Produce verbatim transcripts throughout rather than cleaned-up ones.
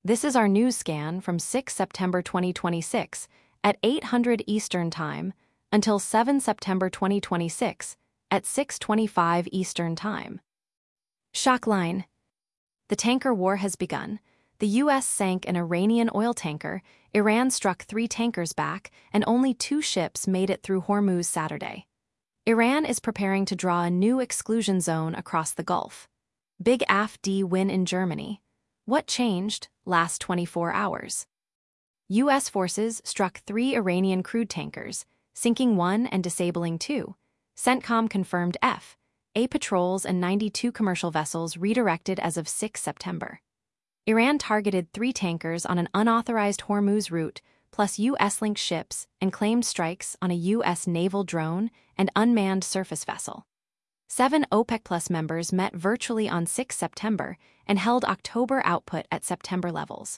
This is our news scan from sixth September twenty twenty-six at eight hundred Eastern Time until seventh September twenty twenty-six at six twenty-five Eastern Time. Shockline. The tanker war has begun. The U S sank an Iranian oil tanker, Iran struck three tankers back, and only two ships made it through Hormuz Saturday. Iran is preparing to draw a new exclusion zone across the Gulf. Big A F D win in Germany. What changed last twenty-four hours? U S forces struck three Iranian crude tankers, sinking one and disabling two. CENTCOM confirmed F. A patrols and ninety-two commercial vessels redirected as of sixth September. Iran targeted three tankers on an unauthorized Hormuz route, plus U S-linked ships, and claimed strikes on a U S naval drone and unmanned surface vessel. Seven OPEC Plus members met virtually on sixth September and held October output at September levels.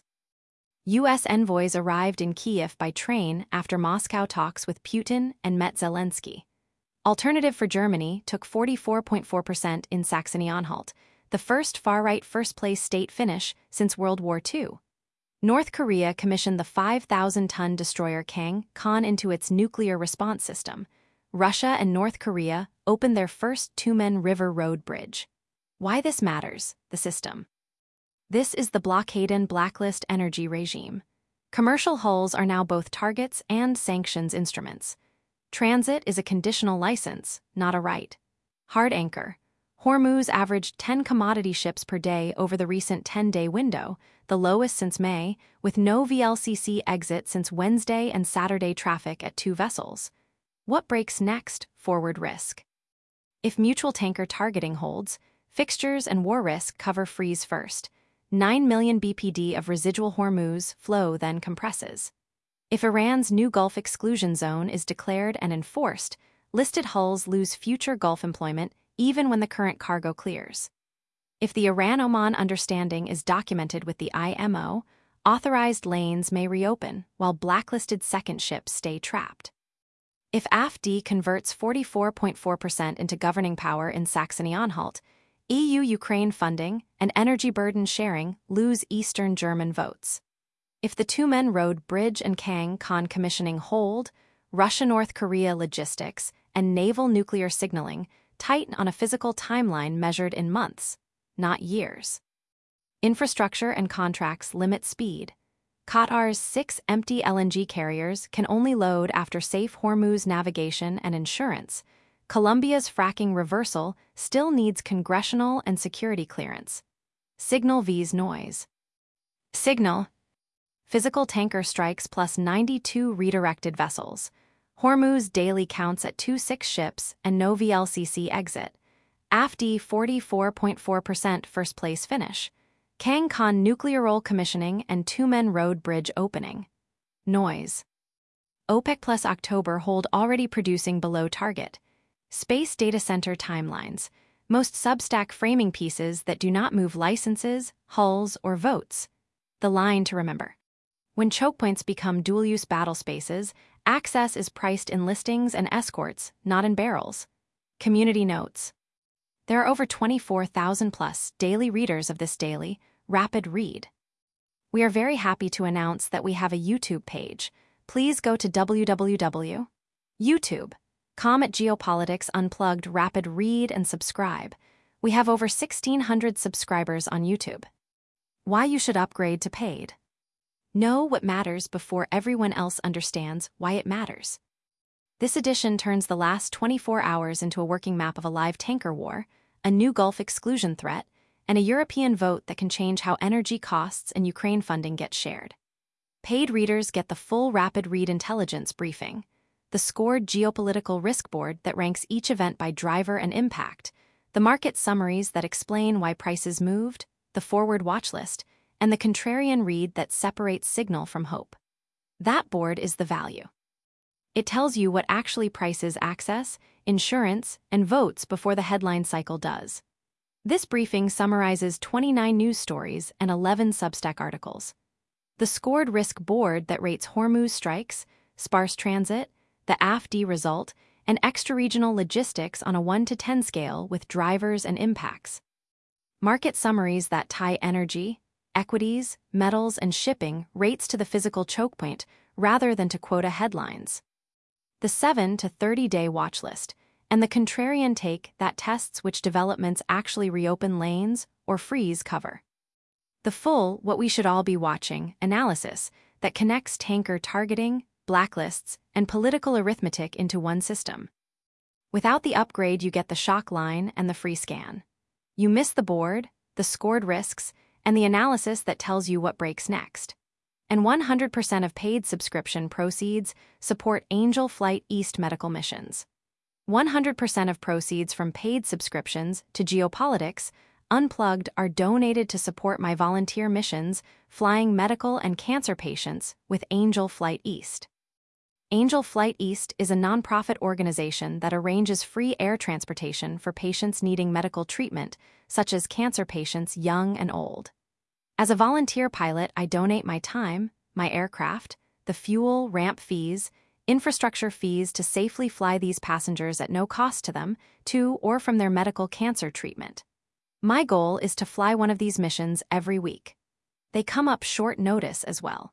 U S envoys arrived in Kyiv by train after Moscow talks with Putin and met Zelensky. Alternative for Germany took forty-four point four percent in Saxony-Anhalt, the first far-right first-place state finish since World War Two. North Korea commissioned the five thousand ton destroyer Kang-Kan into its nuclear response system. Russia and North Korea opened their first Tumen River Road bridge. Why this matters, the system. This is the Blockhaden blacklist energy regime. Commercial hulls are now both targets and sanctions instruments. Transit is a conditional license, not a right. Hard anchor. Hormuz averaged ten commodity ships per day over the recent ten-day window, the lowest since May, with no V L C C exit since Wednesday and Saturday traffic at two vessels. What breaks next? Forward risk. If mutual tanker targeting holds, fixtures and war risk cover freeze first. nine million B P D of residual Hormuz flow then compresses. If Iran's new Gulf exclusion zone is declared and enforced, listed hulls lose future Gulf employment even when the current cargo clears. If the Iran-Oman understanding is documented with the I M O, authorized lanes may reopen while blacklisted second ships stay trapped. If A F D converts forty-four point four percent into governing power in Saxony-Anhalt, E U-Ukraine funding and energy burden sharing lose Eastern German votes. If the Tumen Road Bridge and Kang-Kan commissioning hold, Russia-North Korea logistics and naval nuclear signaling tighten on a physical timeline measured in months, not years. Infrastructure and contracts limit speed. Qatar's six empty L N G carriers can only load after safe Hormuz navigation and insurance. Colombia's fracking reversal still needs congressional and security clearance. Signal vs noise. Signal. Physical tanker strikes plus ninety-two redirected vessels. Hormuz daily counts at twenty-six ships and no V L C C exit. A F D forty-four point four percent first place finish. Kang-Kan nuclear roll commissioning and Tumen Road bridge opening. Noise. OPEC Plus October hold already producing below target. Space data center timelines. Most Substack framing pieces that do not move licenses, hulls, or votes. The line to remember. When choke points become dual-use battle spaces, access is priced in listings and escorts, not in barrels. Community notes. There are over twenty-four thousand plus daily readers of this daily, rapid read. We are very happy to announce that we have a YouTube page. Please go to w w w dot youtube dot com at Geopolitics Unplugged Rapid Read and subscribe. We have over sixteen hundred subscribers on YouTube. Why you should upgrade to paid. Know what matters before everyone else understands why it matters. This edition turns the last twenty-four hours into a working map of a live tanker war, a new Gulf exclusion threat, and a European vote that can change how energy costs and Ukraine funding get shared. Paid readers get the full rapid read intelligence briefing, the scored geopolitical risk board that ranks each event by driver and impact, the market summaries that explain why prices moved, the forward watch list, and the contrarian read that separates signal from hope. That board is the value. It tells you what actually prices access, insurance, and votes before the headline cycle does. This briefing summarizes twenty-nine news stories and eleven Substack articles. The scored risk board that rates Hormuz strikes, sparse transit, the A F D result, and extra-regional logistics on a one to ten scale with drivers and impacts. Market summaries that tie energy, equities, metals, and shipping rates to the physical choke point rather than to quota headlines. The seven to thirty day watch list, and the contrarian take that tests which developments actually reopen lanes or freeze cover. The full, what we should all be watching, analysis that connects tanker targeting, blacklists, and political arithmetic into one system. Without the upgrade, you get the shock line and the free scan. You miss the board, the scored risks, and the analysis that tells you what breaks next. And one hundred percent of paid subscription proceeds support Angel Flight East medical missions. one hundred percent of proceeds from paid subscriptions to Geopolitics Unplugged are donated to support my volunteer missions flying medical and cancer patients with Angel Flight East. Angel Flight East is a nonprofit organization that arranges free air transportation for patients needing medical treatment, such as cancer patients young and old. As a volunteer pilot, I donate my time, my aircraft, the fuel, ramp fees, infrastructure fees to safely fly these passengers at no cost to them, to or from their medical cancer treatment. My goal is to fly one of these missions every week. They come up short notice as well.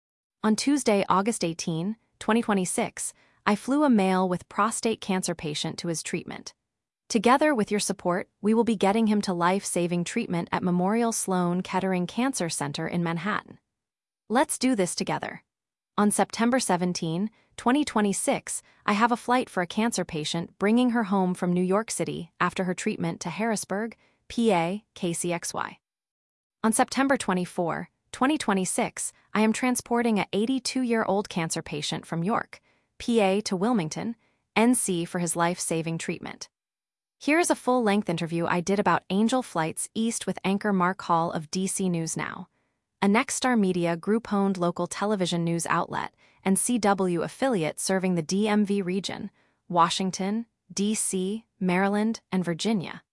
On Tuesday, August eighteenth, twenty twenty-six, I flew a male with prostate cancer patient to his treatment. Together with your support, we will be getting him to life-saving treatment at Memorial Sloan Kettering Cancer Center in Manhattan. Let's do this together. On September seventeenth, twenty twenty-six, I have a flight for a cancer patient bringing her home from New York City after her treatment to Harrisburg, P A, K C X Y. On September twenty-fourth, twenty twenty-six, I am transporting a eighty-two-year-old cancer patient from York, P A to Wilmington, N C for his life-saving treatment. Here is a full-length interview I did about Angel Flights East with anchor Mark Hall of D C News Now, a Nexstar Media group-owned local television news outlet and C W affiliate serving the D M V region, Washington, D C, Maryland, and Virginia.